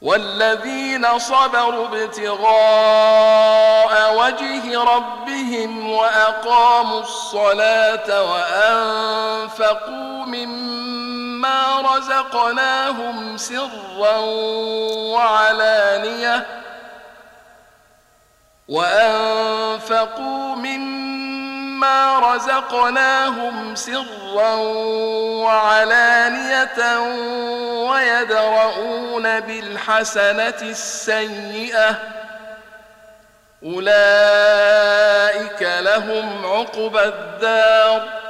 والذين صبروا ابتغاء وجه ربهم وأقاموا الصلاة وأنفقوا مما رزقناهم سرا وعلانية ويدرؤون بالحسنة السيئة أولئك لهم عقبى الدار